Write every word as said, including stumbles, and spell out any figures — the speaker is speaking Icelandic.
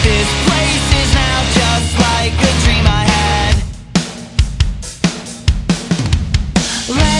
This place is now just like a dream I had.